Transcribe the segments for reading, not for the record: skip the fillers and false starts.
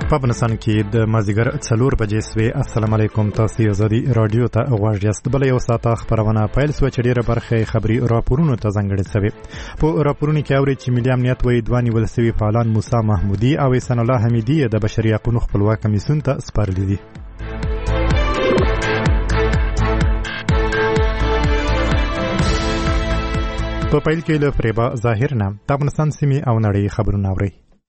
په افغانستان کې د مازدیګر 4 بجې سوي. السلام علیکم. تاسو ازادي رادیو ته غواړئ یاست. بل یو ساعت خبرونه پیل سو چې ډیره برخه خبري راپورونو ته ځانګړې شوی. په راپورونو کې اوري چې ملي امنیت وایي دوه نیول شوي فعالان موسی محمودي او احسان الله حمیدي د بشري حقوقو خپلواک کمیسیون ته سپارلي دي. په پیل کې له فریبا ظاهر نه د افغانستان سیمې او نړۍ خبرونه اوري.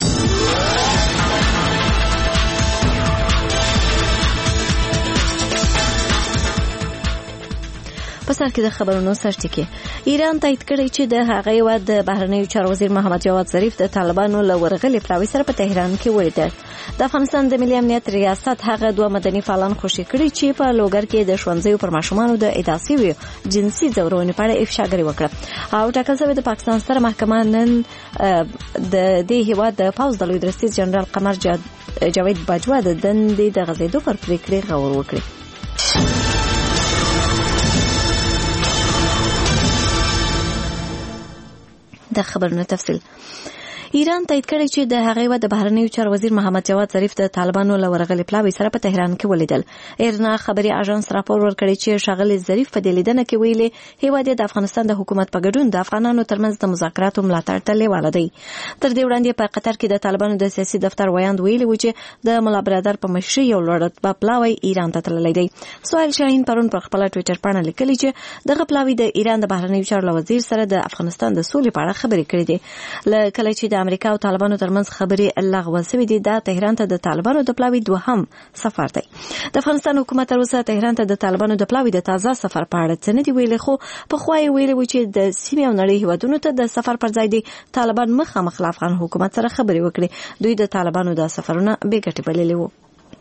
په سر کې د خبرونو سرټکی ایران تایید کړی چې د هغه هیواد د بهرنیو چارو وزیر محمد جواد ظریف د طالبانو له ورغلې پلاوي سره په تهران کې ولیدل. د افغانستان د ملي امنیت ریاست هغه دوه مدني فعالان خوشي کړي چې په لوګر کې د ښوونځیو پر ماشومانو د اداسي جنسي ځورونې په اړه افشاګري وکړه او ټاکل شوی د پاکستان ستره محکمه نن د دې هیواد د پوځ د لوی درستیز جنرال قمر جاوید باجوا د دندې د غزیدو پر پریکړې غور وکړي. د خبرونو تفصیل ایران تایید کړی چې د هغه هیواد د بهرنیو چارو وزیر محمد جواد ظریف د طالبانو له ورغلې پلاوي سره په تهران کې ولیدل. ایرنا خبري اژانس راپور ورکړی چې شاغلي ظریف په دې لیدنه کې ویلي هیواد د افغانستان د حکومت په ګډون د افغانانو ترمنځ د مذاکراتو ملاتړ ته لیواله دی. تر دې وړاندې په قطر کې د طالبانو د سیاسي دفتر ویاند ویلي و چې د مولا برادر په مشرۍ یو لوړ پلاوی ایران ته تللی دی. سهیل شاهین پرون پر خپل ټوئیټر باندې لیکلی چې دغه پلاوی د ایران د بهرنیو چارو وزیر سره د افغانستان د سولې په اړه خبرې کړې دي. کله چې د امریکا او طالبانو ترمنځ خبرې لغوه شوې دي د تهران ته د طالبانو د پلاوی دوهم سفر دی. د افغانستان حکومت تر اوسه تهران ته د طالبانو د پلاوی د تازه سفر په اړه څه نه دی ویلي، خو په خو یې ویلي و چې د سیمې او نړۍ هیوادونو ته د سفر پر ځای دی طالبان مخامخ له افغان حکومت سره خبرې وکړي. دوی د طالبانو د سفرونه بې ګټې بللي وو.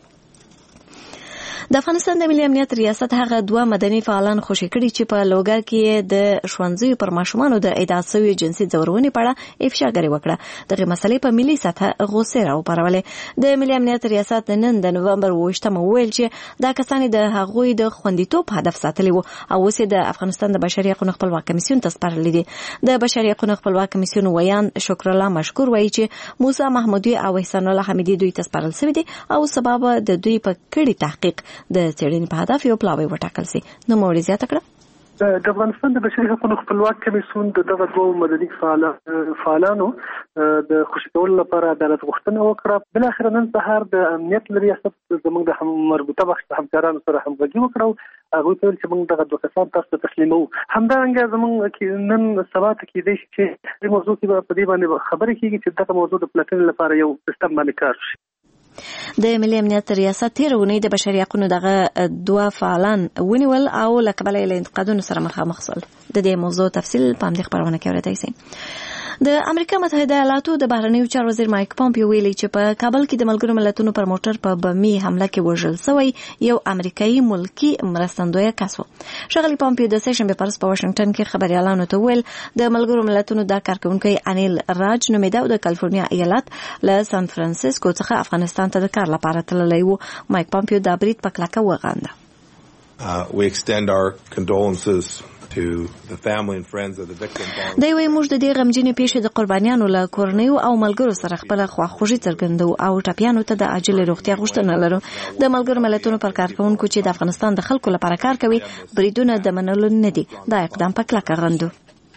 د افغانستان د ملي امنیت ریاست هغه دوه مدني فعالان خوشي کړي چې په لوګر کې د ښوونځیو پر ماشومانو د اداسي جنسي ځورونې په اړه افشاګري وکړه. دغه مسلې په ملي سطح غوسه راوپارولې. د ملي امنیت ریاست نن د نومبر 28 ویل چې دا کسان د هغوی د خوندیتوب هدف ساتلی وو او اوس د افغانستان د بشري حقوقو خپلواک کمیسیون ته سپارلي دي. د بشري حقوقو خپلواک کمیسیون ویان شکر الله مشکور وایي چې موسی محمودي او احسان الله حمیدي دوی ته سپارل شوی دي او سبب د دوی په کړي تحقیق د څېړنې په هدف یو پلاوی وټاکل شي. نو موري زیاته کړه د افغانستان د بشري حقوقو خپلواک کمیسیون دغه دوه مدني فعالانو د خوشي کولو لپاره عدالت غوښتنه وکړه. بل اخر نن سهار د امنیت ریاست زموږ د مربوطه بخش همکارانو سره همغږي وکړه. هغه ویل چې موږ دغه دوه کسان تاسو ته تسلیمو. همدارنګه زموږ نن سبا ته کې دی چې د موضوع کې په دې باندې خبرې کیږي چې دغه موضوع د پلټنې لپاره یو سیستم باندې کار شي. د ملي امنیت ریاست تیرونی د بشري حقوقو دغه دوه فعالان ونیول او لکبل له انتقادونو سره مخامخ شول. د دې موضوع تفصیل په همدې خبرونه کې اورئ شئ. د امریکا متحده ایالاتو د بهرنیو چارو وزیر مایک پامپیو ویلي چې په کابل کې د ملګرو ملتونو پر موټر په بمي حمله کې وژل شوی یو امریکایي ملکی مرستندوی کس و. ښاغلي پامپیو د سهشنبې په ورځ په واشنگټن کې خبريالانو ته ویل د ملګرو ملتونو د کارکونکي انیل راج نومیده او د کالیفورنیا ایالت له سان فرانسیسکو څخه افغانستان ته د کار لپاره تللی و. مایک پامپیو د برید په کلکه وغانده. We extend our condolences to the family and friends of the victims. دوی وایي موږ د دې غمجنې پیښې د قربانیانو له کورنیو او ملګرو سره خپل خواخوږي څرګندوو او ټپیانو ته د عاجل روغتیا غوښتنه لرو. د ملګرو ملتونو پر کارکونکو چې د افغانستان د خلکو لپاره کار کوي بریدونه د منلو نه دي. دا اقدام په کلکه غندو.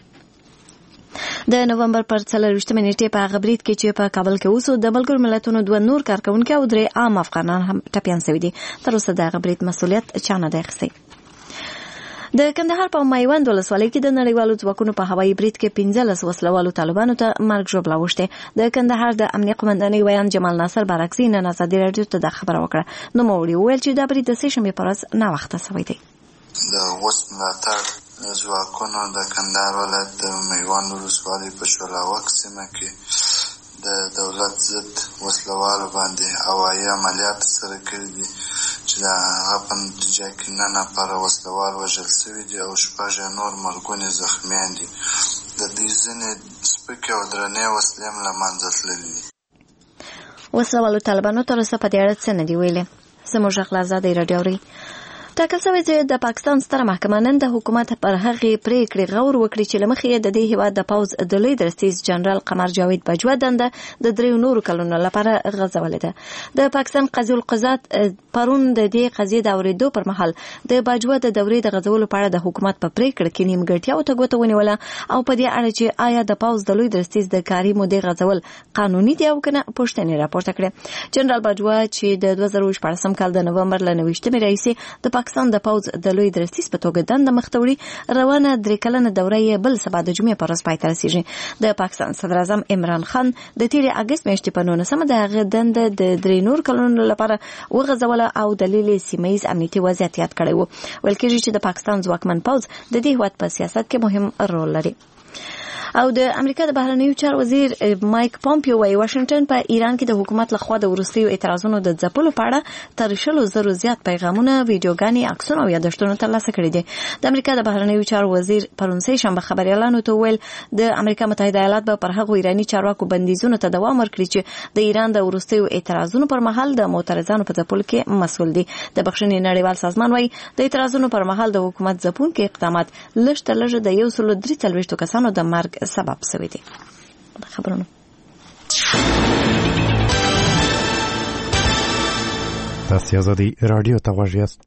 د نومبر پر 24 نیټې په هغه برید کې چې په کابل کې اوسو د ملګرو ملتونو دوه نور کارکونکو او درې عام افغانان هم ټپیان شوي دي. تر اوسه د هغه برید مسؤلیت چا نه دی اخیستی. د کندهار په میوند ولسوالۍ کې د نړیوالو ځواکونو په هوایي برید کې 15 وسلوالو طالبانو ته مرګ ژوبله وشته. د کندهار د امنیه قومندانۍ ویان جمال ناصر بارکزي نن ازادي راډیو ته د خبره وکړه. نو موري ویل چې دا برید د سهشنبې په ورځ ناوخته شوی دی. د اوس ملاتړ ځواکونو د کندهار ولایت د میوند ولسوالۍ په شولاوک سیمه کې د دولت ضد وسلوالو باندې هوایي عملیات سره کړي دي چې د هغه په نتیجه کې 9 نفره وسلوال وژل شوي دي او 6 نور مرګونې زخمیان دي. د دې ځینې سپکې او درنې وسلې هم له منځه تللي دي. وسلوالو طالبانو تر اوسه په دې اړه څه نه دي ویلي. زموږ غږ له ازادۍ راډیو اوري. ټاکل شوی چې د پاکستان ستره محکمه نن د حکومت پر هغې پریکړې غور وکړي چې له مخې د دې هیواد د پوځ د لوی درستیز جنرال قمر جاوید بجوا دنده د 3 نورو کلونو لپاره غځولې ده. د پاکستان قضیه القضات پرون د دې قضیې د اورېدو پر مهال د بجوا د دورې د غځولو په اړه د حکومت په پریکړه کې نیمګړتیاو ته ګوته ونیوله او په دې اړه چې آیا د پوځ د لوی درستیز د کاري مودې غځول قانوني دی او کنه پوښتنې راپورته کړې. جنرال بجوا چې د 2014 کال د نومبر له 29 راهیسې د پاکستان د پوځ د لوی درستیز په توګه دنده مخته وړي، روانه 3 کلنه دوره یې بل سبا د جمعې پر ورځ پای ته رسیږي. د پاکستان صدر اعظم عمران خان د تیرې اگست میاشتې په 19 د هغه دنده د 3 نور کلونو لپاره وغځوله او دلیل سیمه ییز امنیتي وضعیت یاد کړی و. ویل کېږي چې د پاکستان ځواکمن پوځ د دې هیواد په سیاست کې مهم رول لري. او د امریکا د بهرنیو چارو وزیر مایک پومپیو وايي واشنگټن په ایران کې د حکومت لخوا د وروستیو اعتراضونو د ځپلو په اړه تر 100,000 زیات پیغامونه، ویډیوګانې، عکسونه او یادښتونه ترلاسه کړي دي. د امریکا د بهرنیو چارو وزیر پرون سه شنبه خبريالانو ته ویل د امریکا متحده ایالات به پر هغو ایرانی چارواکو بندیزونو ته دوام ورکړي چې د ایران د وروستیو اعتراضونو پر مهال د معترضانو په ځپلو کې مسؤل دي. د بخښنې نړیوال سازمان وايي د اعتراضونو پر مهال د حکومت ځپونکي اقدامات لږ تر لږه د 143 کسانو د مرګ سبب شوی دی. خبرونه تاسو آزادي رادیو ته غوږ یاست.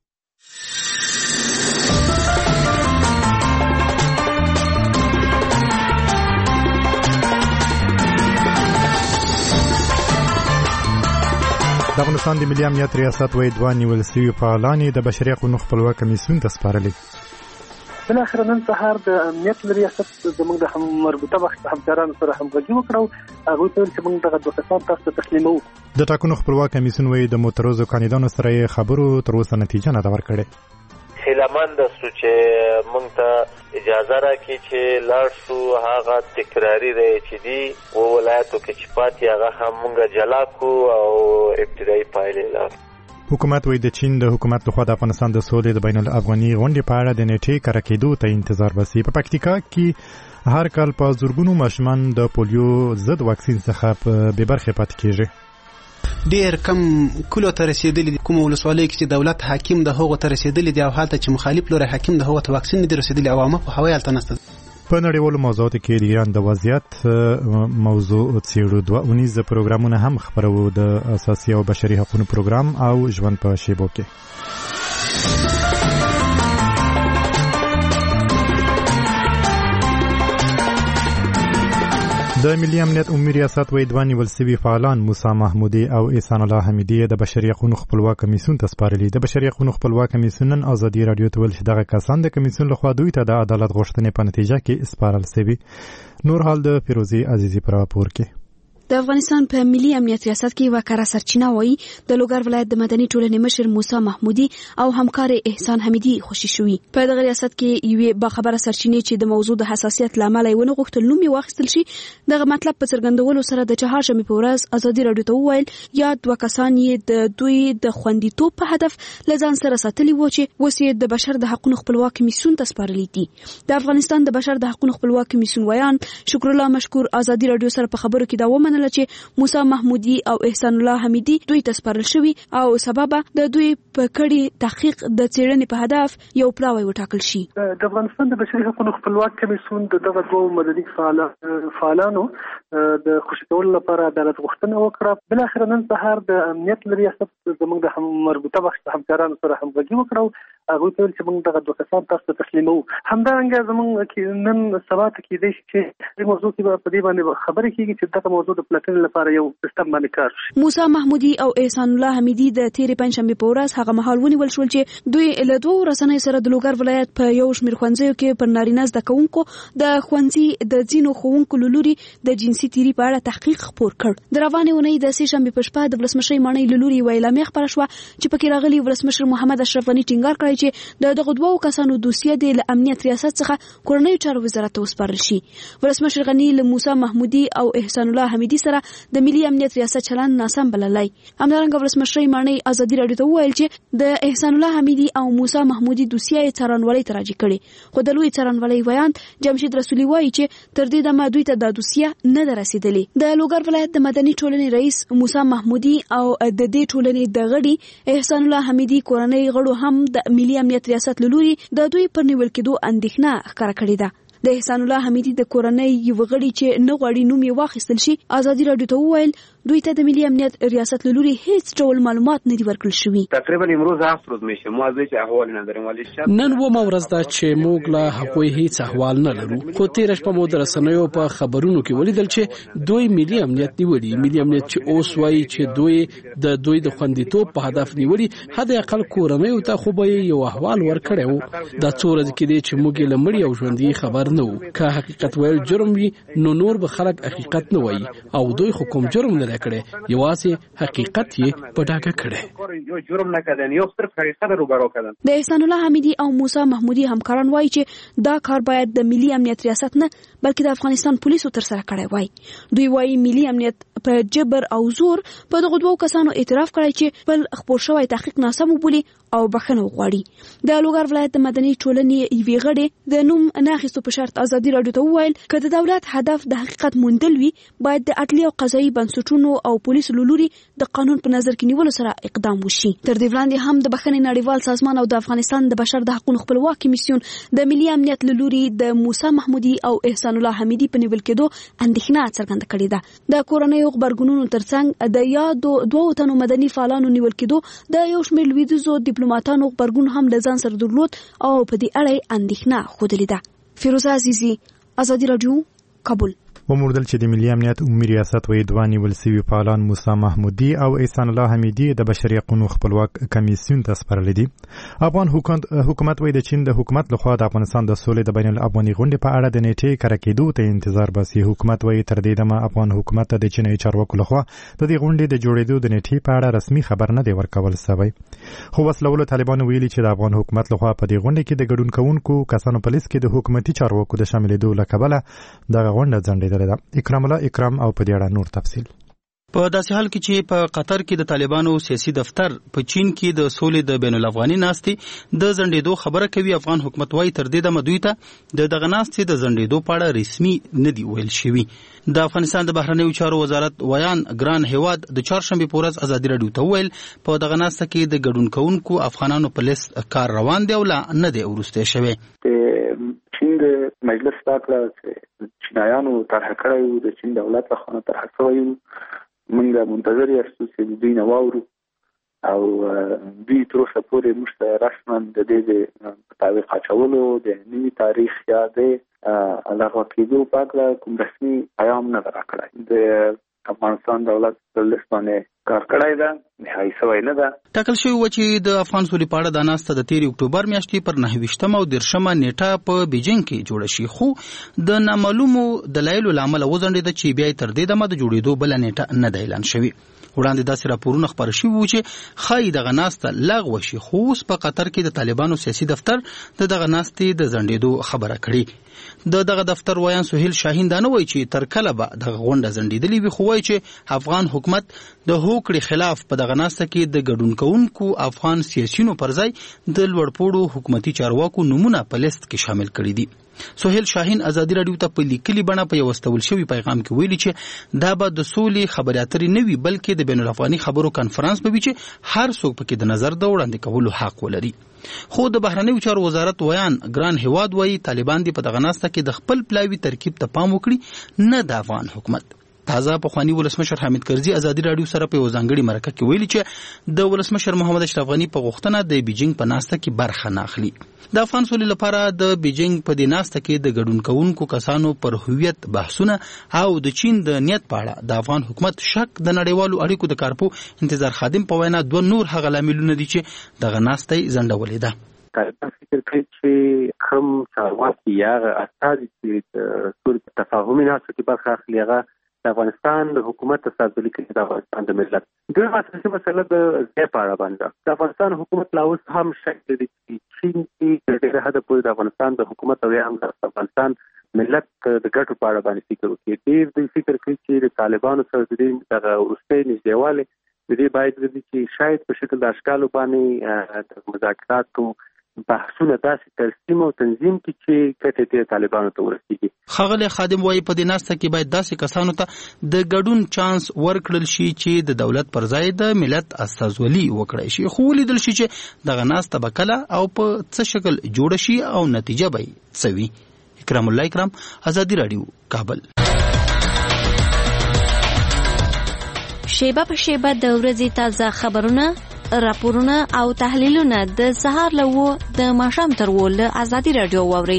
د افغانستان د ملي امنیت ریاست وايي دوه نیول شوي فعالان د بشري حقوقو خپلواک کمیسیون ته سپارلي. بالاخره نن سهار د امنیت ریاست زموږ د مربوطه وخت همکارانو سره همغږي وکړو. هغوی ته ویل چې موږ دغه 2 کسان تاسو ته تسلیموو. د ټاکنو خپلواک کمیسیون وايي د معترضو کاندیدانو سره خبرو تر اوسه نتیجه نه ده ورکړې. هیلهمند سو چې موږ ته اجازه راکړي چې لاړ شو هغه تکراری دی چې دی و ولایتو کې چې پاتې هغه هم موږ جلا کو او ابتدایي پایلې لرو. حکومت وایي د چین د حکومت لخوا د افغانستان د سولې د بین الافغاني غونډې په اړه د نیټې کره کېدو ته انتظار باسي. په پکتیکا کې هر کال په زورګونو ماشومان د پولیو ضد واکسین څخه په بې برخې پاتې کېږي. ډېر کم کلو ته رسېدلي دي، کومه ولسوالۍ کې چې دولت حاکم د هغو ته رسېدلي دي او هلته چې مخالف لوری حاکم د هغو ته واکسین نه دي رسېدلي او عامه پوهاوی هلته نشته. په نړیوالو موضوعاتو کې د ایران د وضعیت موضوع څېړو. 2 اونیز پروګرامونه هم خپرو، د اساسي او بشري حقوقو پروګرام او ژوند په شیبو کې. د ملي امنیت عمومي ریاست وايي دوه نیول شوي فعالان موسی محمودي او احسان الله حمیدي د بشري حقوقو خپلواک کمیسیون ته سپارلي. د بشري حقوقو خپلواک کمیسیون نن ازادي رادیو ته ویل چې دغه کسان د کمیسیون لخوا دوی ته د عدالت غوښتنې په نتیجه کې سپارل شوي. نور حال د فیروزي عزیزي پر راپور کې. د افغانستان په ملي امنیت ریاست کې وکړه سرچینه وایي د لوګر ولایت د مدني ټولنې مشر موسی محمودي او همکار احسان حمیدي خوشي شوي. په دغه ریاست کې یوې باخبره سرچینې چې د موضوع د حساسیت لامل یې ونه غوښتل نوم یې واخیستل شي، دغه مطلب په څرګندولو سره د چهارشنبې په ورځ ازادي رادیو ته وویل یا 2 کسان یې د دوی د خوندیتوب په هدف له ځان سره ساتلي وو چې اوس یې د بشر د حقوقو خپلواک کمیسیون ته سپارلي دي. د افغانستان د بشر د حقوقو خپلواک کمیسیون ویان شکر الله مشکور ازادي رادیو سره په خبرو کې دا ومنله چې موسی محمودي او احسان الله حمیدي دوی ته سپارل شوي او سبب د دوی په کړي تحقیق د څېړنې په هدف یو پلاوی وټاکل شي. د افغانستان د بشري حقوقو خپلواک کمیسیون دغه 2 مدني فعالانو د خوشي کولو لپاره عدالت غوښتنه وکړه. بالاخره نن سهار د امنیت ریاست زموږ د مربوطه وخت همکارانو سره همغږي وکړو. هغوی ته ویل چې موږ دغه 2 کسان تاسو ته تسلیموو. همدارنګه زموږ نن سبا ته کېدای شي چې دې موضوع کې په دې باندې خبرې کېږي چې دغه موضوع د پلټنې لپاره یو سیستم باندې کار شي. موسی محمودي او احسان الله حمیدي د تیرې پنځشنبې په ورځ هغه مهال ونیول شول چې دوی له 2 رسنیو سره د لوګر ولایت په یو شمېر ښوونځیو کې پر نارینه زده کوونکو د ښوونځي د ځینو ښوونکو له لوري د جنسي تیري په اړه تحقیق خپور کړ. د روانې اونۍ د سه شنبې په شپه د ولسمشر ماڼۍ له لوري یوه اعلامیه خپره شوه چې پکې راغلي ولسمشر محمد اشرف غني ټینګار کړی چې دغه 2 کسانو دوسیه د امنیت ریاست څخه کورنیو چارو وزارت ته وسپارل شي. ولسمشر غني له موسی محمودي او احسان الله حمیدي حمیدي سره د ملي امنیت ریاست چلند ناسم بللی. همدارنګه ولسمشر مانی ازادي راډیو ته وویل چې د احسان الله حمیدي او موسی محمودي دوسیه څارنوالۍ ته راجع کړي، خو د لوی څارنوالۍ ویاند جمشید رسولي وایي چې تر دې دمه دوی ته د دوسیه نه ده رسیدلې. د لوګر ولایت د مدني ټولنې رئیس موسی محمودي او د دې ټولنې د غړي احسان الله حمیدي کورنۍ غړو هم د ملي امنیت ریاست له لوري د دوی پر نیول کېدو اندېښنه ښکاره کړې ده. د احسان الله حمیدي د کورنۍ یو غړي چې نه غواړي نوم یې واخیستل شي ازادي راډیو ته وویل دوی ته د ملي امنیت ریاست له لوري هیڅ ډول معلومات نه دي ورکړل شوي. تقریبا امروز 7 روز میشه ما از هیچ احوالی نداریم ولی شب نن و ما ورځ ده چې موږ له هغوی هیڅ احوال نه لرو، خو تیر شپه مو د رسنیو په خبرونو کې ولیدل چې دوی ملي امنیت نیولي. ملي امنیت چې اوس وایي چې دوی د خوندیتوب په هدف نیولي، حد اقل کورنیو ته خو به یو احوال ورکړی وو. دا څو ورځې کې دی چې موږ له مړي او ژوندي خبر نه وو. که حقیقت ویل جرم وي نو نور به خلک حقیقت نه وایي او دوی خو کوم جرم نه کړی، یوازې حقیقت یې په ډاګه کړی. یو جرم نه کړی، یو صرف حقیقت روبرو کړل. د احسان الله حمیدي او موسی محمودي همکاران وایي چې دا کار باید د ملي امنیت ریاست نه بلکې د افغانستان پولیسو تر سره کړی وای. دوی وایي ملي امنیت په جبر او زور په دغه دوو کسانو اعتراف کړی چې بل خپور شوی تحقیق ناسم وبولي او بخښنه وغواړي. د لوګر ولایت د مدني ټولنې یوې غړي د نوم نه اخیستو په شرط ازادي راډیو ته وویل که د دولت هدف د حقیقت موندل وي باید د عدلي او قضایي بنسټونو او پولیسو له لوري د قانون په نظر کې نیولو سره اقدام وشي. تر دې وړاندې هم د بخښنې نړیوال سازمان او د افغانستان د بشر د حقوقو خپلواک کمیسیون د ملي امنیت له لوري د موسی محمودي او احسان الله حمیدي په نیول کېدو اندېښنه څرګنده کړې ده. د کورنیو غبرګونونو ترڅنګ د یادو دوو تنو مدني فعالانو نیول کېدو د یو شمېر لویدیځو ډیپلوماټانو غبرګون هم د ځان سره درلود او په دې اړه اندېښنه ښودلې ده. فیروزه عزیزي، ازادي راډیو، کابل. وموردل چې د ملي امنیت عمومي ریاست وایي دوه نیول سوي فعالان موسی محمودي او احسان الله حمیدي د بشري حقوقو خپلواک کمیسیون ته سپارلي دي. افغان حکومت وایي د چین د حکومت لخوا د افغانستان د سولې د بین الافغاني غونډې په اړه د نیټې کره کېدو ته انتظار باسي. حکومت وایي تر دې دمه افغان حکومت ته د چینایي چارواکو لخوا د دې غونډې د جوړېدو د نیټې په اړه رسمي خبر نه دی ورکول شوی. خو وسلوالو طالبانو ویلي چې د افغان حکومت لخوا په دې غونډې کې د ګډون کوونکو کسانو په لیست کې د حکومتي چارواکو د شاملېدو له کبله دغه غونډه ځنډېدلې ده. اکرام او په دې اړه نور تفصیل. په داسې حال کې چې په قطر کې د طالبانو سیاسي دفتر په چین کې د سولې د بین الافغاني ناستې د ځنډېدو خبره کوي، افغان حکومت وايي تر دې دمه دوی ته دغه ناستې د ځنډېدو په اړه رسمي نه دی ویل شوي. د افغانستان د بهرنیو چارو وزارت ویان ګران هیواد د چهارشنبې په ورځ ازادي راډیو ته ویل په دغه ناسته کې د ګډون کوونکو افغانانو په لیست کار روان دی او لا نه دی وروستی شوی. چین د مجلس راکړه چې چینایانو طرح کړی وو، د چین دولت لخوا طرح شوی وو. موږ منتظر یاستو چې دوی نه واورو او دوی تر اوسه پورې موږ ته رسما د دې د مطابق اچولو د نوي تاریخ یا د لغوه کېدو په اړه کوم رسمي پیغام نه راکړی. د افغانستان دولت په لیست باندې کار کړی ده، نهایي شوی نه ده. ټاکل شوی و چې د افغان سولې په اړه د ناسته د 13 اکتوبر میاشتې پر 29 او 30 نیټه په بیجینګ کې جوړه شي، خو د نامعلومو دلایلو له امله وځنډېده چې بیا تر دې دمه د جوړېدو بل نیټه نه ده اعلان شوی. وړاندې داسې راپورونه خپاره شوي وو چې ښایي دغه ناسته لغوه شي، خو اوس په قطر کې د طالبانو سیاسي دفتر د دغه ناستې د ځنډېدو خبره کړې. دغه دفتر ویان سهیل شاهین دا نه وایي چې تر کله به دغه غونډه ځنډېدلې وي، خو وایي چې افغان حکومت د هوکړې خلاف په دغه ناسته کې د ګډون کوونکو افغان سیاسیونو پر ځای د لوړپوړو حکومتي چارواکو نومونه په لیست کې شامل کړي دي. سهیل شاهین ازادي راډیو ته په لیکلي بڼه په یو استول شوی پیغام کې ویلي چې دا به د سولې خبرې اترې نه وي بلکې د بین الافغاني خبرو کانفرنس به وي چې هر څوک پکې د نظر د وړاندې کولو حق ولري. خو د بهرنیو چارو وزارت ویان ګران هیواد وایي طالبان دې په دغه ناسته کې د خپل پلاوي ترکیب ته پام وکړي، نه د افغان حکومت. تازه پخوانی ولسمشر حامد کرزي ازادي راډیو سره په ځانګړي مرکه کې ویلي چې د ولسمشر محمد اشرف غنی په غوښتنه د بیجینګ په ناسته کې برخه نه اخلي. د افغان سولې لپاره د بیجینګ په دې ناسته کې د ګډون کوونکو کسانو پر هویت بحثونه او د چین د نیت په اړه د افغان حکومت شک د نړیوالو اړیکو د کارپو انتظار خادم په وینا دوه نور هغه لاملونه دي چې دغه ناسته ځنډولې ده. طالبان فکر کوي چې کوم چارواکي یا استازي چې د سولې تفاهمي ناسته کې برخه اخلي هغه د افغانستان د حکومت استازولي کوي، د افغانستان د ملت. دویمه اساسي مسله د ځای په اړه باندې د افغانستان حکومت لا اوس هم شک لري چې چین کې د ډېره حده پورې د افغانستان د حکومت او یا هم د افغانستان ملت د ګټو په اړه باندې فکر وکړي. ډېر دوی فکر کوي چې د طالبانو سره د دې دغه وروستۍ نږدېوالی د دې باید وي چې شاید په شکل د اشکالو باندې د مذاکراتو بحثونه داسې ترسیم او تنظیم کړي چې ګټې د طالبانو ته ورسیږي. ښاغلی خادم وایي په دې ناسته کې باید داسې کسانو ته د ګډون چانس ورکړل شي چې د دولت پر ځای د ملت استازولي وکړی شي، خو ولیدل شي چې دغه ناسته به کله او په څه شکل جوړه شي او نتیجه به یې څه وي. اکرام الله اکرام، ازادي راډیو، کابل. شیبه په شیبه د ورځې تازه خبرونه، راپورونه او تحلیلونه د سهار له د ماښام تر له ازادي راډیو واورئ.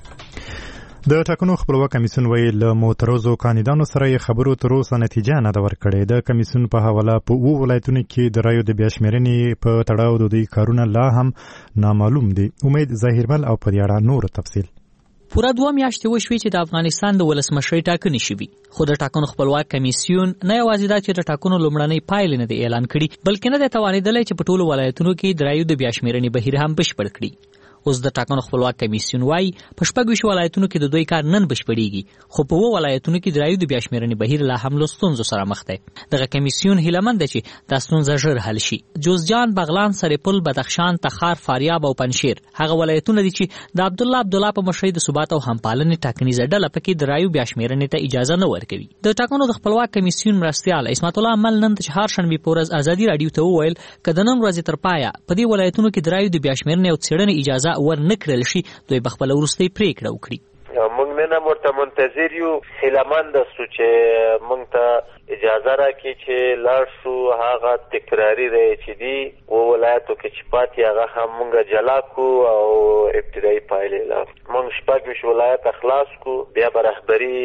د ټاکنو خپلواک کمیسیون ویلي له معترضو کاندیدانو سره یې خبرو تر اوسه نتیجه نه ده ورکړې. د کمیسیون په حواله په 2 ولایتونو کې د رایو د بیا شمېرنې په تړاو د دوی کارونه لا هم نامعلوم دي. امید ظاهرمل او په دې اړه نور تفصیل. پوره 2 میاشتې وشوې چې د افغانستان د ولسمشرۍ ټاکنې شوي، خو د ټاکنو خپلواک کمیسیون نه یوازې دا چې د ټاکنو لومړنۍ پایلې نه دی اعلان کړي، بلکې نه دی توانېدلی چې په ټولو ولایتونو کې د رایو د بیا شمېرنې بهیر هم بشپړ کړي. اوس د ټاکنو خپلواک کمیسیون وایي په 26 ولایتونو کې د دوی کار نن بشپړېږي، خو په 2 ولایتونو کې د رایو د بیا شمېرنې بهیر لا هم له ستونزو سره مخ دی. دغه کمیسیون هیلهمند دی چې دا ستونزه ژر حل شي. جوزجان، بغلان، سرپل، بدخشان، تخار، فاریاب او پنجشیر هغه ولایتونه دي چې د عبدالله په مشرۍ د ثبات او همپالنې ټاکنیزه ډله پکې د رایو بیا شمېرنې ته اجازه نه ورکوي. د ټاکنو د خپلواک کمیسیون مرستیال عصمت الله مل نن د چهارشنبې په ورځ ازادي راډیو ته وویل که د نن ورځې تر پایه په دې ولایتونو کې د رایو د بیا شمېرنې او څېړنې اجازه ورنه کړل شي، دوی به خپله وروستۍ پرېکړه وکړي. موږ نن ورته منتظر یو، هیلهمند سو چې موږ ته اجازه راکړي چې لاړ شو هغه تکراري رایې چې دي 2 ولایتو کې چې پاتې هغه هم موږ جلا کو او ابتدایي پایلې اعلان. موږ 26 ولایت خلاص کو، بیا به رهبري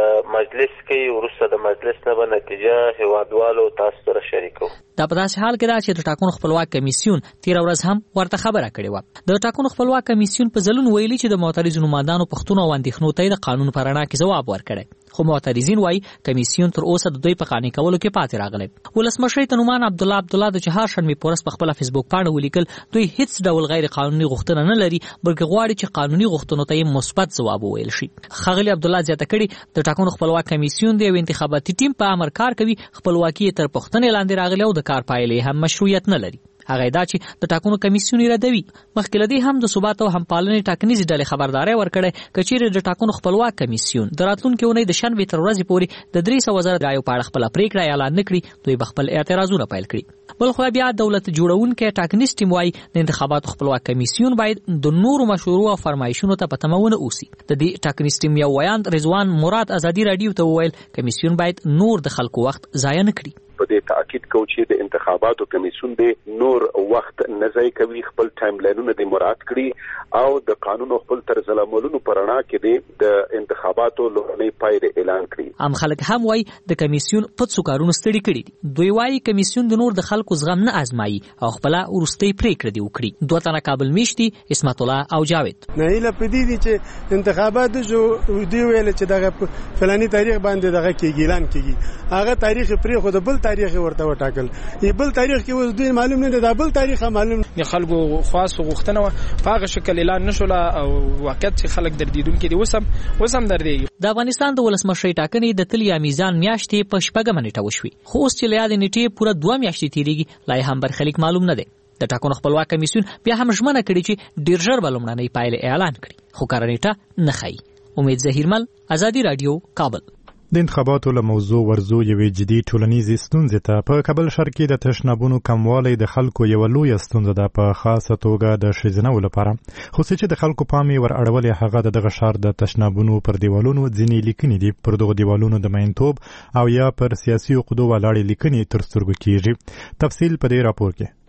مجلس کوي، وروسته د مجلس نه به نتیجه هیوادوالو تاسو سره شریکو. دا په داسې حال کې ده چې د ټاکنو خپلواک کمیسیون تېره ورځ هم ورته خبره کړې وه. د ټاکنو خپلواک کمیسیون په ځلونو ویلي چې د معترضو نمایندانو پوښتنو او اندېښنو ته یې د قانون په رڼا کې ځواب ورکړی، خو معترضین وایي کمیسیون تر اوسه د دوی په قانع کولو کې پاتې راغلی. ولسمشرۍ ته نومان عبدالله د چهارشنبې په ورځ په خپله فیسبوک پاڼه ولیکل دوی هیڅ ډول غیر قانوني غوښتنه نه لري، بلکې غواړي چې قانوني غوښتنو ته یې مثبت ځواب وویل شي. ښاغلي عبدالله زیاته کړي د ټاکنو خپلواک کمیسیون د یو انتخاباتي ټیم په امر کار کوي، خپلواکي یې تر پوښتنې لاندې راغلې او د کار پایلې هم مشروعیت نه لري. هغه دا چې د ټاکنو کمیسیون ردوي. مخکې له دې هم د ثبات او همپالنې ټاکنیزې ډلې خبرداری ورکړی که چیرې د ټاکنو خپلواک کمیسیون د راتلونکې اونۍ د شنبې تر ورځې پورې د 300 زره رایو په اړه خپله پرېکړه اعلان نه کړي، دوی به خپل اعتراضونه پیل کړي. بل خو بیا دولت جوړونکی ټاکنیز ټیم وایي د انتخاباتو خپلواک کمیسیون باید د نورو مشورو او فرمایشونو ته په تمه ونه اوسي. د دې ټاکنیز ټیم یو ویاند رضوان مراد ازادي راډیو ته وویل کمیسیون باید نور د خلکو وخت ضایع نه کړي. په دې تاکید کوي چې د انتخاباتو کمیسیون د نور وخت نه ضایع کوي، خپل ټایم لاینونه د مراعات کړي او د قانون او خپل طرز العملونو پر رڼا کې د انتخاباتو لومړنۍ پایلې اعلان کړي. هم خلک هم وایي د کمیسیون په څو کارونو ستړي کړي دي. دوی وایي کمیسیون د نور د خلکو زغم نه آزمایي او خپل وروستۍ پرېکړه دی وکړي. 2 تنه کابل میشتي عصمت الله او جاوید نه هیله پدې دي چې انتخابات جو دی ویل چې دغه فلاني تاریخ باندې دغه کې اعلان کیږي، هغه تاریخ پرې خو د بل تاریخ ورته وټاکل، ی بل تاریخ کې اوس دوی معلوم نه دی، دا بل تاریخ معلوم د خلکو خاص غوښتنه په هغه شکل اعلان نشوله او واقعیت چې خلک دردیدونکي دي وسم دردیږي. د افغانستان د ولسمشرۍ ټاکنې د تل یا میزان میاشتې په 4 نیټه وشوي، خو اوس چې له یادې نیټې پوره 2 میاشتې تېرېږي لا یې هم برخلیک معلوم نه دی. د ټاکنو خپلواک کمیسیون بیا هم ژمنه کړې چې ډېر ژر به لومړنۍ پایلې اعلان کړي، خو کره نیټه نه ښیي. امید ظهیرمل، ازادي راډیو، کابل. د انتخاباتو له موضوع ورزو یوې جدي ټولنیزې ستونزې ته. په کابل ښار کې د تشنابونو کموالی د خلکو یوه لویه ستونزه ده، په خاصه توګه د ښځینهو لپاره. خو څه چې د خلکو پام یې ور اړولی هغه د دغه ښار د تشنابونو پر دیوالونو ځینې لیکنې دي. پر دغو دیوالونو د مینتوب او یا پر سیاسي عقدو ولاړې لیکنې تر سترګو کېږي. تفصیل په دې راپور کې.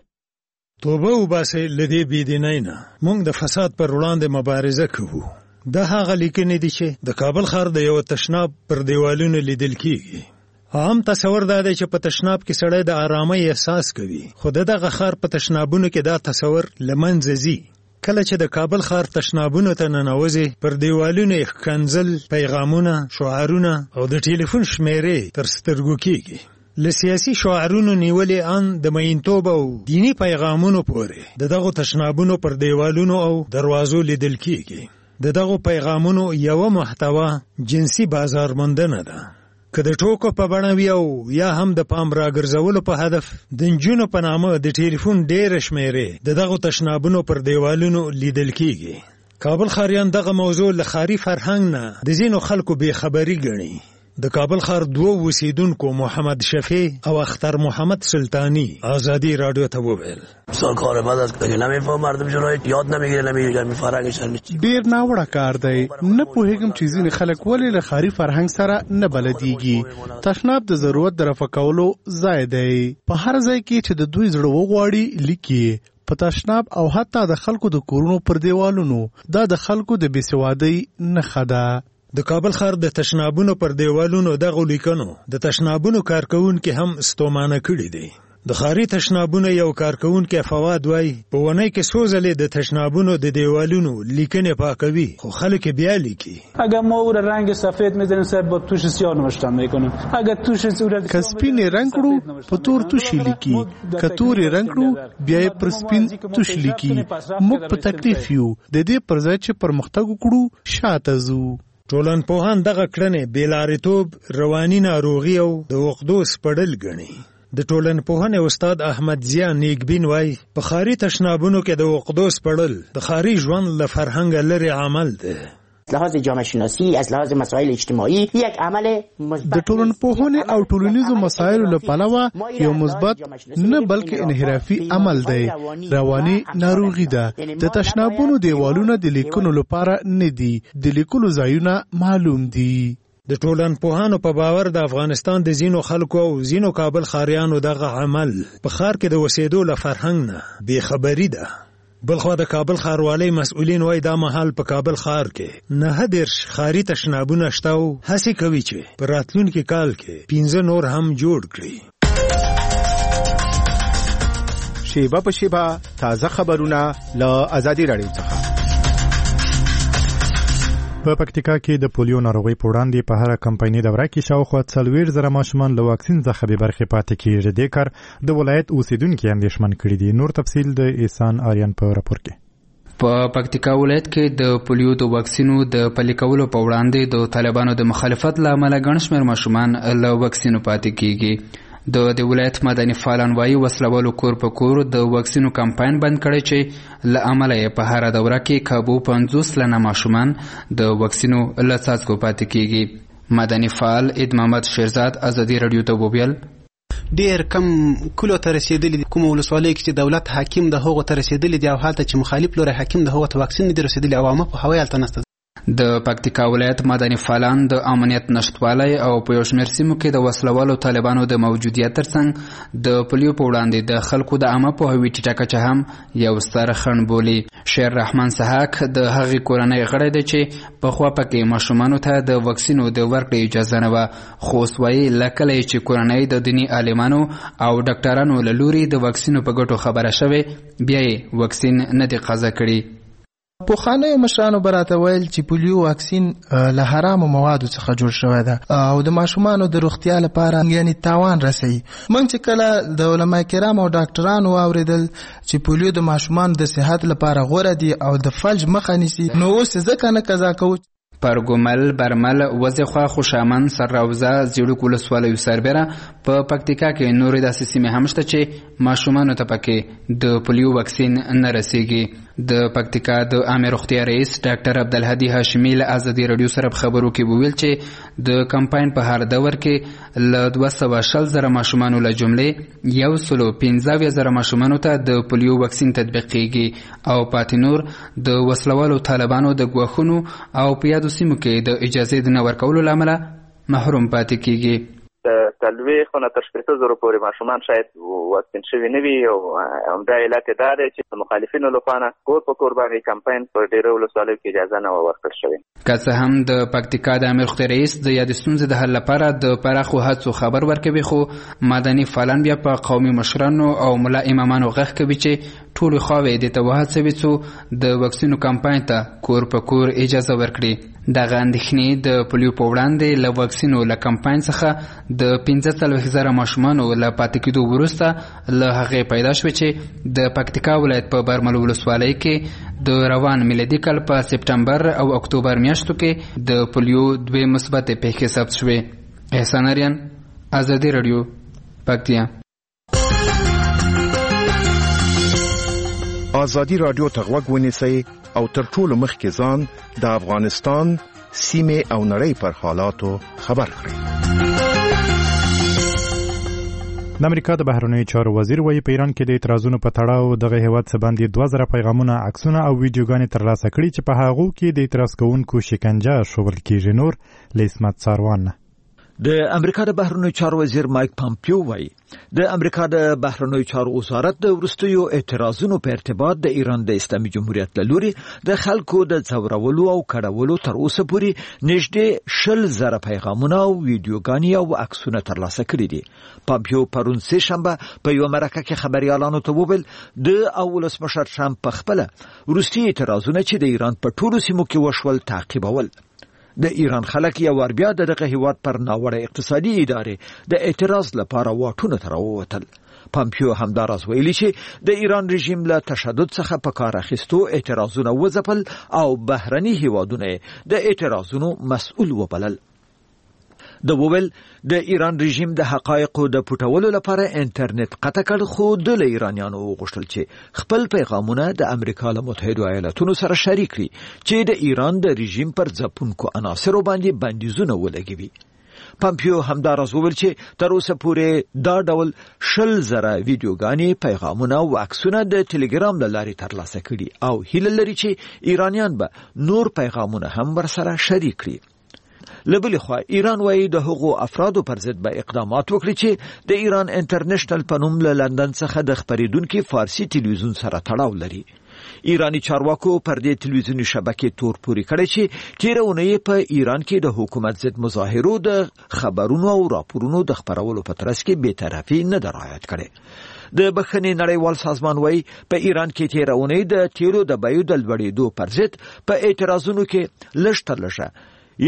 توبه وباسئ له دې بېدینۍ نه، موږ د فساد پر وړاندې مبارزه کوو. دا هغه لیکنې دي چې د کابل ښار د یو تشناب پر دیوالونو لیدل کیږي. عام تصور دا دی چې په تشناب کې سړی د آرامۍ احساس کوي، خو دغه ښار په تشنابونو کې دا تصور له منځه ځي. کله چې د کابل ښار تشنابونو ته ننوځي، پر دیوالونو یې ښکنځل، پیغامونه، شعارونه او د ټلیفون شمیرې تر سترګو کیږي. له سیاسي شعارونو نیولې ان د مینتوب او دینی پیغامونو پورې د دغو تشنابونو پر دیوالونو او دروازو لیدل کیږي. د دغو پیغامونو یوه محتوا جنسي بازارموندنه ده، که د ټوکو په بڼه وي او یا هم د پام راګرځولو په هدف د نجونو په نامه د ټلیفون ډېره شمېرې د دغو تشنابونو پر دیوالونو لیدل کیږي. کابل ښاریان دغه موضوع له ښاري فرهنګ نه د ځینو خلکو بېخبري ګڼي. د کابل ښار دوه اوسیدونکو محمد شفیع او اختر محمد سلطانی آزادی رادیو ته وویل سرکار بعد از که نمیفهم مردم جنایت یاد نمیگیره نمیگیره فرهنگش ډیر ناوړه کار دی. نه پوهیږم چې ځینې خلک ولې له ښاري فرهنګ سره نه بلدیږي. تشناب د ضرورت د رفع کولو ځای دی. په هر ځای کې چې د دوی زړه وغواړي لیکي. په تشناب او حتی د خلکو د کورونو پر دیوالونو دا د خلکو د بېسوادۍ نښه ده. د کابل ښار د تشنابونو پر دیوالونو دغو لیکنو د تشنابونو کارکوونکي هم ستومانه کړي دي. د ښاري تشنابونو یو کارکوونکی فواد وایي په اونۍ کې څو ځلې د تشنابونو د دیوالونو لیکنې پاکوي خو خلک بیا لیکي. اگر ما او رنگ سفید می‌زنیم صاحب با توش سیاه نوشتن می‌کنیم. اگر توش صورت که سپین رنگ کړو په تور توش لیکي، که تور رنگ کړو بیا یې پر سپین توش لیکي. موږ په تکلیف یو د دې پر ځای چې پرمختګ وکړو شاته ځو. ټولنپوهان دغه کړنې بېلارېتوب، رواني ناروغي او د عقدو سپړل ګڼي. د ټولنپوهنې استاد احمد ضیا نیکبین وایي په ښاري تشنابونو کې د عقدو سپړل د ښاري ژوند له فرهنګه لرې عمل دی. از لحاظ جامعه شناسی، از لحاظ مسائل اجتماعی یک عمل د ټولنپوهنې او ټولنیزو مسایلو له پلوه یو مثبت نه بلکې انحرافي عمل دی. رواني ناروغي ده. د تشنابونو دیوالونه د لیکنو لپاره نه دي، د لیکلو ځایونه معلوم دي. د ټولنپوهانو په باور د افغانستان د ځینو خلکو او ځینو کابل ښاریانو دغه عمل په ښار کې د اوسېدو له فرهنګ نه بېخبري ده. بلخوا د کابل ښاروالۍ مسؤلین وایي دا مهال په کابل ښار کې 29 ښاري تشنابونه شته او هڅې کوي چې په راتلونکي کال کې 15 نور هم جوړ کړي. شیبه په شیبه تازه خبرونه له آزادي رادیو څخه. په پکتیکا کې د پولیو ناروغۍ په وړاندې په هر کمپایني دوره کې شاوخوا 40,000 ماشومان له واکسین څخه بې برخې پاتې کېږي. دې کار د ولایت اوسیدونکي اندېښمن کړي دي. نور تفصیل د احسان آریان په راپور کې. په پکتیکا ولایت کې د پولیو د واکسینو د پلي کولو په وړاندې د طالبانو د مخالفت له امله ګڼ شمېر ماشومان له واکسینو پاتې کېږي. د ولایت مدني فعالان وایي وسلوالو کور په کور د واکسینو کمپاین بند کړی چې له امله یې په هره دوره کې کابو 50 سلنه ماشومان د واکسینو له څاڅکو پاتې کېږي. مدني فعال عید محمد شیرزاد آزادي رادیو ته وویل ډیر کم کلو ته رسیدلی دي. کوم ولسوالۍ کې چې دولت حاکم د هغو ته رسیدلی دی او حالت چې مخالف لوري حاکم د هغو ته واکسین نه دی رسیدلی او عوامه په هوایي حالت نشته. د پکتیکا ولایت مدني فعالان د امنیت نشټوالی او په یو شمېر سیمو کې د وسلوالو طالبانو د موجودیت ترڅنګ د پولیو په وړاندې د خلکو د عامه پوهاوي ټیټه کچه هم یو ستر خنډ بولي. شیر رحمان سحاک د هغې کورنۍ غړی دی چې پخوا پکې ماشومانو ته د واکسینو د ورکړې اجازه نه وه، خو اوس وایي له کله چې کورنۍ د دیني عالمانو او ډاکټرانو له لوري د واکسینو په ګټو خبره شوې بیا یې واکسین نه دی قضا کړي. پوخانیو مشرانو براته ویل چې پولیو واکسین له حرامو موادو څخه جوړ شوی ده او د ماشومانو د روغتیا لپاره یعنی تاوان رسوي. موږ چې کله د علما کرام او ډاکټرانو واوریدل چې پولیو د ماشومانو د صحت لپاره غوره دي او د فلج مخه نیسي، نو اوس ځکه نه قضا کوو. پرګومل، برمل، وزخوا، خوشامن، سرراوزه، زیړوک ولسوالیو سربیره په پکتیکا کې نورې داسې سیمې هم شته چې ماشومانو ته پکې د پولیو واکسین نه رسیږي. د پکتیکا د عامه روغتیا رئیس ډاکټر عبدالهادي هاشمي له آزادي رادیو سره په خبرو کې وویل چې د کمپاین په هر دور کې له 220,000 ماشومانو له جملې 115,000 ماشومانو ته د پولیو واکسین تطبیق کیږي او پاتې نور د وسلوالو طالبانو د ګواښونو او په یادو سیمو کې د اجازې د نه ورکولو له امله محروم پاتې کیږي. څلوېښتو نه تر 15,000 پورې ماشومان شاید واکسین شوي نه وي او همدا علت دا دی چې د مخالفینو لخوا کور په کور باندې کمپاین په ډېرو ولسوالیو کې اجازه نه ورکړل شوې. که څه هم د پکتیکا د امیر روغتیا رئیس د یادې ستونزې د حل لپاره د پراخو هڅو خبر ورکوي، خو مدني فعالان بیا په قومي مشرانو او ملا امامانو غږ کوي چې ټولې خواوې دې ته وهڅوي څو د واکسینو کمپاین ته کور په کور اجازه ورکړي. دغه اندېښنې د پولیو په وړاندې له واکسینو له کمپاین څخه د 15,000 ماشومان له پاتې کېدو وروسته له هغې پیدا شوې چې د پکتیکا ولایت په برمل ولسوالۍ کې د روان میلادي کال په سپټمبر او اکتوبر میاشتو کې د پولیو 2 مثبت پیښې ثبت شوې. احسان اریان، ازادي رادیو، پکتیا. ازادي رادیو ته غوږ ونیسئ او تر ټولو مخکې ځان د افغانستان سیمې او نړۍ پر حالاتو خبر کړئ. د امریکا د بهرنیو چارو وزیر وایي په ایران کې د اعتراضونو په تړاو دغه هیواد څخه باندې 2000 پیغامونه، عکسونه او ویډیوګانې ترلاسه کړي چې په هغو کې د اعتراض کوونکو شکنجه شوول کېږي. نور له اسمت ساروان. د امریکا د بهرنیو چارو وزیر مایک پامپیو وایي د امریکا د بهرنیو چارو وزارت د وروستیو اعتراضونو په ارتباط د ایران د اسلامي جمهوریت له لوري د خلکو د ځورولو او کډولو تر اوسه پورې نږدې 20,000 پیغامونه او ویډیوګانې او عکسونه ترلاسه کړي دي. پامپیو پرون سه شنبه په یو مرکه کې خبريالانو ته وویل د ولسمشر ټرمپ په خپل وروستي اعتراضونه چې د ایران په ټولو سیمو کې وشول تعقیبول. د ایران خلک یو ور بیا دغه هیواد پر ناوړه اقتصادي ادارې د اعتراض لپاره واټونه تر ووتل. پامپیو همداراز ویلي چې د ایران رژیم له تشدد څخه په کار اخیستو اعتراضونه وځپل او بهرني هیوادونه د اعتراضونو مسؤل وبلل. د وویل د ایران رژیم د حقایقو د پټولو لپاره انټرنیټ قطع کړ، خو د ایرانیانو وغوښتل چې خپل پیغامونه د امریکا له متحده ایالاتونو سره شریک کړي چې د ایران د رژیم پر ځپونکو عناصرو باندې بندیزونه ولګوي. پامپیو همداراز وویل چې تر اوسه پورې دا ډول 20,000 ویډیوګانې، پیغامونه او عکسونه د ټلګرام له لارې ترلاسه کړي او هیله لري چې ایرانیان به نور پیغامونه هم ورسره شریک کړي. لبلې خوا ایران وایي د هغو افرادو پر ضد به اقدامات وکړي چې د ایران انټرنیشنل په نوم له لندن څخه د خبرېدونکي فارسي ټلویزیون سره تړاو لري. ایرانی چارواکو پر دې ټلویزیوني شبکې تور پوري کړی چې تیر اونۍ په ایران کې د حکومت ضد مظاهرو د خبرونو او راپورونو د خبرولو په ترڅ کې بی‌طرفي نه رعایت کړي. د بخښنې نړیوال سازمان وایي په ایران کې تیر اونۍ د تیلو د بیو د لوړېدو پر ضد په اعتراضونو کې لږ تر لږه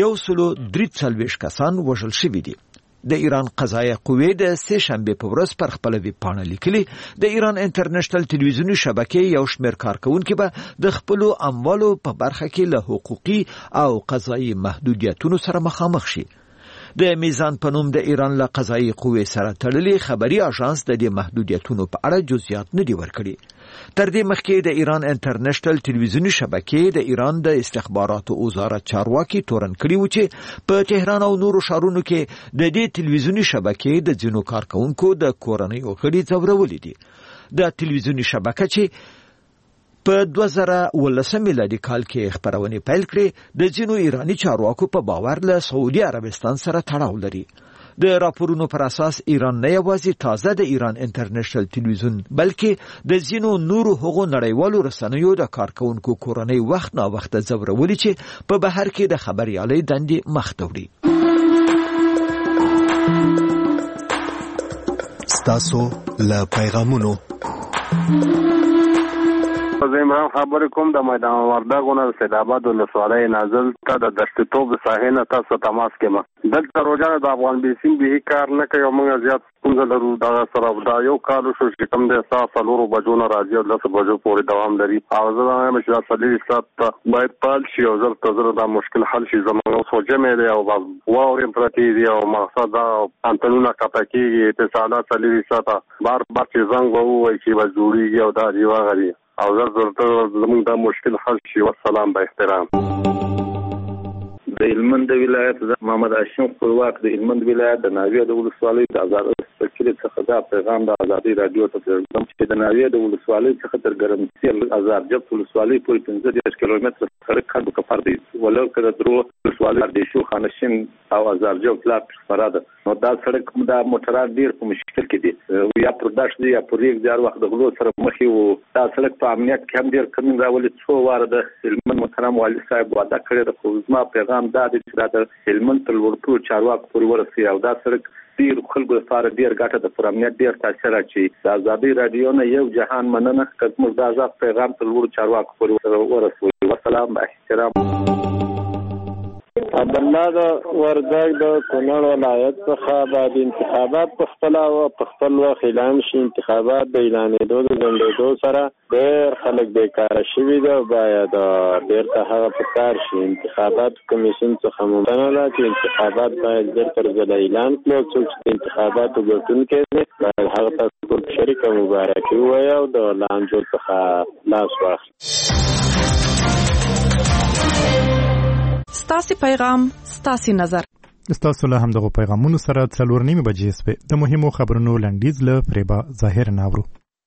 143 کسان وژل شوي دي. د ایران قضایه قوې د سه شنبه په ورځ پر خپل ویب پاڼه لیکلي د ایران انټرنیشنل ټلویزیوني شبکې یو شمېر کارکونکو به د خپل اموالو په برخه کې له حقوقي او قضایي محدودیتونو سره مخامخ شي. د میزان په نوم د ایران له قضایي قوې سره تړلي خبري اژانس د دې محدودیتونو په اړه جزئیات نه دی ورکړي. تر دې مخکې د ایران انټرنیشنل ټلویزیوني شبکې د ایران د استخباراتو وزارت چارواکي تورن کړي و چې په تهران او نورو ښارونو کې د دې ټلویزیوني شبکې د ځینو کارکونکو د کورنۍ غړي ځورولي دي. د ټلویزیوني شبکه چې په 2019 میلادي کال کې خبرونه پیل کړې د ځینو ایرانی چارواکو په باور له سعودي عربستان سره تړاو لري. د راپورونو پر اساس ایران نه یوازې تازه د ایران انټرنیشنل ټلویزیون بلکې د ځینو نورو هغو نړیوالو رسنیو د کارکونکو کورنۍ وخت نا وخت ځورولي چې په بهر کې د خبريالۍ دندې مخ ته وړي. ستاسو له پیغامونو زمران خبر کوم د میدان وردګونه سید آباد ولسوالۍ نازل ته د دشتوب ساحې نه تاسو تماس کېما دلته روزانه د افغان بیسیم به کار نه کوي. موږ زیات څنګه لرو دا سره دا یو کال شو چې کوم د ساعت 4 بجو نه راځي او 10 بجو پورې دوام لري. او زه وایم چې دا صلیبي ساعت باید پال شي او زر تزر دا مشکل حل شي. زموږ سوچ مې دی او واورم پرتی دی او مقصد دا انټنونه کاپکیږي اتصالات صلیبي ساعت بار چې زنګ وو چې وزوري او دا دی واغري او زر زموږ دا مشکل حل شي. والسلام با احترام. د هلمند ولایت محمد هاشم خپلواک د هلمند ولایت د ناویه د ولسوالۍ د آزاد سکرټ څخه دا پیغام د ازادي رادیو ته درلم چې د ناویه د ولسوالۍ څخه تر ګرمسیر آزاد جب ولسوالۍ پورې 15 کیلومتر سړک خط کفر دی ولر کړه درو ولسوالۍ د شو خانشین او آزاد جب پلاټ فراده نو دا سړک دا موټران ډیر په مشکل کې دي یا پرداش دی یا پرېګ ځار وخت د غلو سره مخې وو. دا سړک په امنیت کې هم ډیر کم راولي. څو واره د هلمند محترم والي صاحب وعده کړې د خو پیغام دا د هلمند تر ورته چارواکو پورې ورسي او دا سړک ډیر خلکو لپاره ډیر ګټه د پرامنیت ډیر تاثیر اچي. د آزادي رادیو نه یو جهان مننه کوم دا ځا پیغام تر ورته چارواکو پورې ورسوي. والسلام احترام. د دا د وردګ د کونړ ولایت څخه بعد انتخابات په خپل وخت اعلان شي. انتخابات د اعلانېدو د ځنډېدو سره ډېر خلک بیکاره شوي دي او باید بیرته هغه په کار شي. انتخابات کمیسیون څخه ممکنه ده چې انتخابات باید ډېر تر ځله اعلان کړي او څوک چې د انتخاباتو ګټونکی دی باید هغه ته ټول شریکه مبارکي ووایي او د لانجو څخه لاس واخلي. ستاسو پیغام ستاسو نظر. ستاسو له همدغه پیغامونو سره 4:30 بجې سپه د مهمو خبرونو لنډیز له فریبا ظاهر ناورو.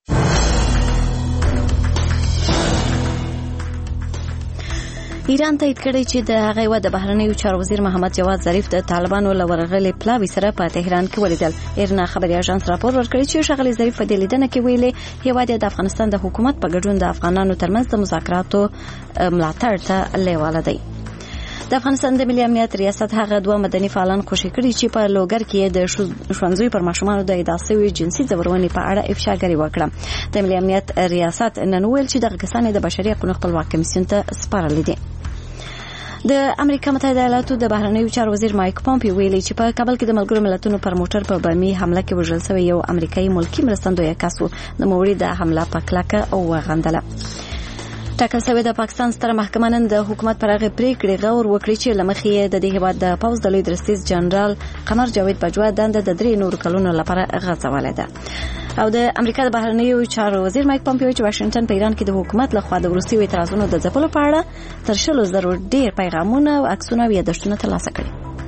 ایران تایید کړی چې د هغه د بهرنیو چارو وزیر محمد جواد ظریف د طالبانو له ورغلې پلاوي سره په تهران کې ولیدل. ایرنا خبري اژانس راپور ورکړی چې ښاغلي ظریف په دې لیدنه کې ویلي هیواد د افغانستان د حکومت په ګډون د افغانانو ترمنځ د مذاکراتو ملاتړ ته لیواله دی. د افغانستان د ملي امنیت ریاست هغه دوه مدني فعالان خوشي کړي چې په لوګر کې د ښوونځي پر ماشومانو د ادعا شوی جنسي ځورونې په اړه افشاګري وکړه. د ملي امنیت ریاست نن ویل چې دغه کسان د بشري حقوقو خپلواک کمیسیون ته سپارل دي. د امریکا متحده ایالاتو د بهرنیو چارو وزیر مایک پومپیو ویلي چې په کابل کې د ملګرو ملتونو پر موټر په بمي حمله کې وژل شوی یو امریکایي ملکی مرستندوی کسو د موري د حمله په کلکه او وغندله. ټاکل شوی د پاکستان ستره محکمه نن د حکومت پر هغه پریکړې غور وکړي چې لمخې د دې هیواد د پوز د لوی درستیز جنرال قمر جاوید بجوا دنده د 3 نور کلونو لپاره غځولې ده. او د امریکا د بهرنیو چارو وزیر مایک پومپیو چې واشنگټن په ایران کې د حکومت لخوا د روسي اعتراضونو د ځپلو په اړه تر 100,000 ډیر پیغامونه او عکسونه او یادښتونه ترلاسه کړي.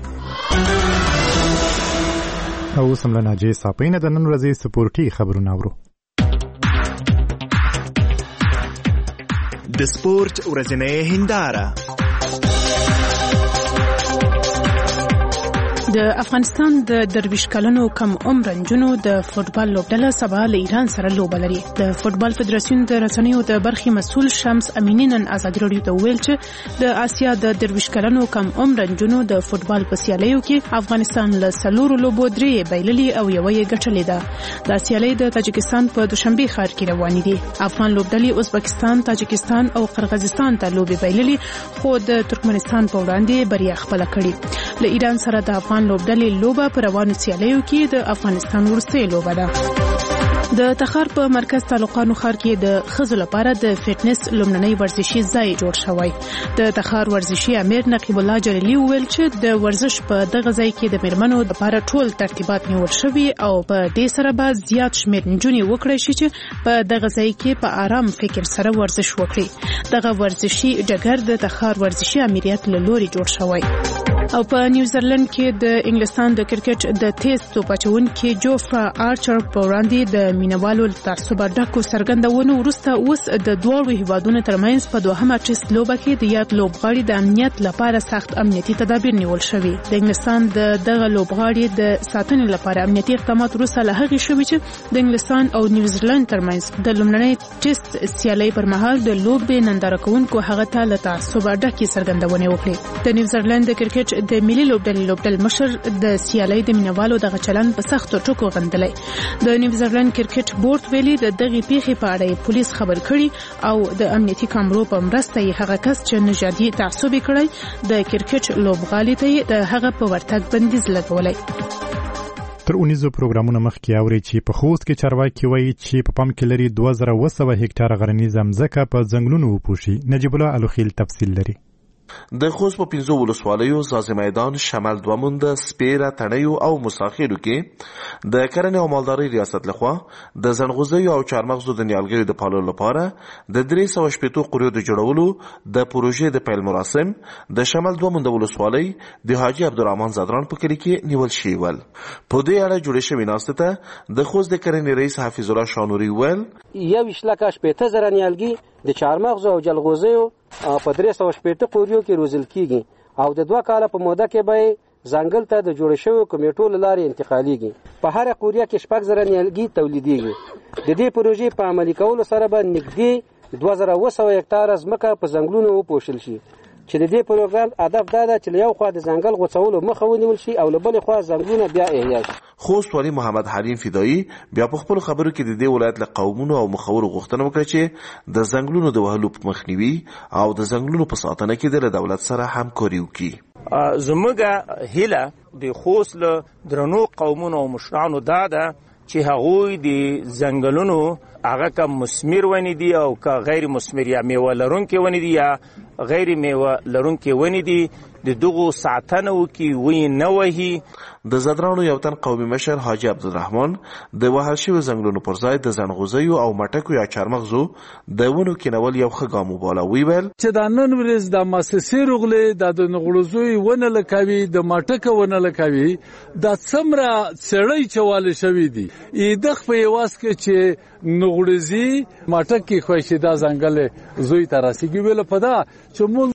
او سملنا جې صاحبینه د نن ورځې سپورتي خبرونه اورو. د سپورت ورځنۍ هنداره. د افغانستان د درویش کلنو کم عمر نجونو د فوتبال لوبډله سبا له ایران سره لوبه لري. د فوتبال فدراسیون د رسنیو د برخې مسؤل شمس امینی نن ازادي راډیو ته ویل چې د آسیا د درویش کلنو کم عمر نجونو د فوتبال په سیالیو کې افغانستان له 4 لوبو 3 بایللي او یو یې ګټلې ده. د سیالۍ د تاجکستان په دوشنبه ښار کې روانې دي. افغان لوبډلې ازبکستان، تاجکستان او قرغیزستان ته لوبې بایللي خو د ترکمنستان په وړاندې بریا خپل کړې. له ایران سره د افغان لوبډلې لوبه پر روانو سیالیو کې د افغانستان وروستۍ لوبه ده. د تخار په مرکز تعلقانو ښار کې د ښځو لپاره د فټنس لومړنی ورزشي ځای جوړ شوی. د تخار ورزشي امیر نقیب الله جلیلی ویل چې د ورزش په دغه ځای کې د میرمنو لپاره ټول ترتیبات نیول شوي او په دې سره به زیات شمېر نجونې وکړي شي چې په دغه ځای کې په آرام فکر سره ورزش وکړي. دغه ورزشي ډګر د تخار ورزشي امریت له لوري جوړ شوی. او په نیوزیلند کې د انګلستان د کرکټ د تیز توپ اچونکي جوفرا آرچر په وړاندې د مینوالو تعصب ډکو څرګندونو وروسته اوس د دوه هیوادونو ترمنځ په دوهمه ټیسټ لوبه کې د یاد لوبغاړي د امنیت لپاره سخت امنیتي تدابیر نیول شوي. د انګلستان دغه لوبغاړي د ساتنې لپاره امنیتي اقدامات وروسته له هغې شوي چې د انګلستان او نیوزیلند ترمنځ د لومړنۍ ټیسټ سیالۍ پر مهال د لوبې ننداره کوونکو هغه ته له تعصب ډکې څرګندونې وکړې. د نیوزیلند د کرکټ د ملي لوبډلې مشر د سیالۍ د مینوالو دغه چلند په سختو ټکو غندلی. د نیوزیلند کرکټ بورډ ویلي د دغې پیښې په اړه پولیس خبر کړي او د امنیتي کامرو په مرسته یې هغه کس چې نژادي تعصب کړی د کرکټ لوبغالي ته د هغه په ورتګ بندیز لګولی. تر 19 پروګرامونه مخکې اوري چې په خوست کې چارواکي وایي چې په پام کې لري 2200 هکټار غرنیزه ځمکه په ځنګلونو وپوشي. نجیب الله الوخیل تفصیل لري. د خوست په 15 ولسوالیو زازي میدان، شمال دوموند، سپیره، تڼیو او مساخیرو کې د کرنې او مالدارۍ ریاست لخوا د زنغوزیو او چارمغزو د نیالګیو د پاللو لپاره د 380 قوریو د جوړولو د پروژې د پیل مراسم د شمال دوموند ولسوالۍ د حاجی عبدالرحمن زدران په کلي کې نیول شوي ول. په دې اړه جوړې شوې ناستې ته د خوست د کرنې رئیس حفیظ الله شانوري ویل 1,80,000 نیالګي د چارمغزو او جلغوزیو په 380 قوریو کې روزل کیږي او د 2 کال په موده کې به ځنګل ته د جوړ شوی کمیټو لارې انتقالیږي. په هر قوریه کې 6,000 نیالګي تولیدېږي. د دې پروژې په عملي کولو سره به نږدې 2200 هکټار ځمکه په ځنګلونو وپوښل شي چې د دې پروګرام هدف دا ده چې یو خوا د ځنګل غوڅولو مخه ونیول شي او بل خوا ځنګلونه بیا احیا شي. خوست والي محمد حلیم فدایی بیا په خپل خبرو کې د دې ولایت له قومونو او مخورو غوښتنه وکړه چې د ځنګلونو د وهلو په مخنیوي او د ځنګلونو په ساتنه کې د دولت سره همکاري وکړي. زموږ هیله د خوست له درنو قومونو او مشرانو دا ده چې هغوی د ځنګلونو هغه که مثمر ونې دي او که غیر مثمر یا میوه لرونکي ونې دي یا غیر میوه لرونکي ونې دي د دغو ساتنه وکړي ویې نه وهي. د زدرانو یو تن قومي مشر حاجي عبدالرحمن د وهل شویو ځنګلونو پر ځای د ځنغوزیو او مټکو یا چارمغزو د ونو کینول یو ښه ګام وباله. ویل چې دا نن ورځ د مؤسسې رغلې د نغړوزوی ونه لکوي د مټکو ونه لکوي دا څومره سړی چواله شوی دي ایدخ په یواس کې چې نغړوزي مټکی خوښي دا ځنګل زوی تراسيږي ویل پدا چې مون